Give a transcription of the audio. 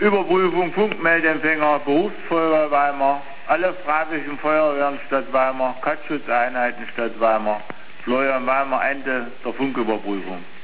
Überprüfung Funkmeldempfänger, Berufsfeuerwehr Weimar, alle freiwilligen Feuerwehren Stadt Weimar, Katzschutzeinheiten Stadt Weimar, Florian Weimar, Ende der Funküberprüfung.